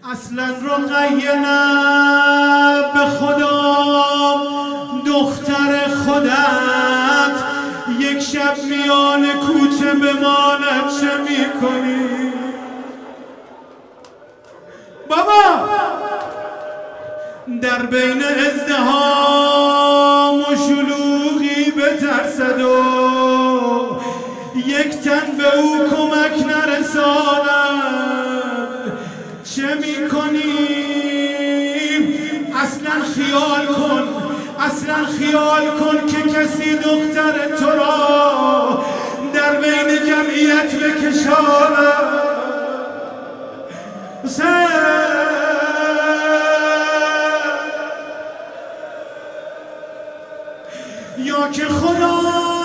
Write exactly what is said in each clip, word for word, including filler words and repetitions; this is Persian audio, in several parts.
اصلا رقیه نه به خدا دختر خودت یک شب میان کوچه بماند چه میکنی؟ بابا در بین ازدحام و شلوغی بترسد و یک تن به او کمک نرساند چه میکنی؟ اصلا خیال کن اصلا خیال کن که کسی دختر تو را در بین جمعیت بکشاند. یا که خدا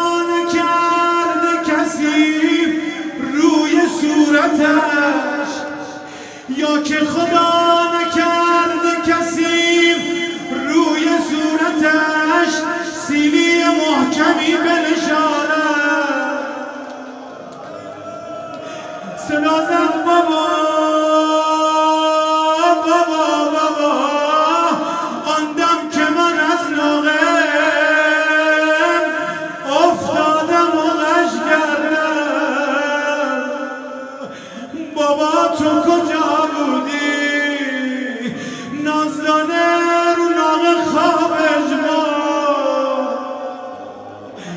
نکرده کسی روی صورتش، یا که خدا نکرده کسی روی صورتش سیلی محکمی بنشاند. صدا زد بابا بابا بابا آن دم که من از ناقم افتادم و غش کردم. بابا تو کجا بودی؟ نازدانه رو ناق خواب اجما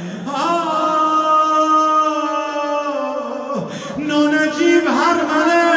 نانجیب هر منه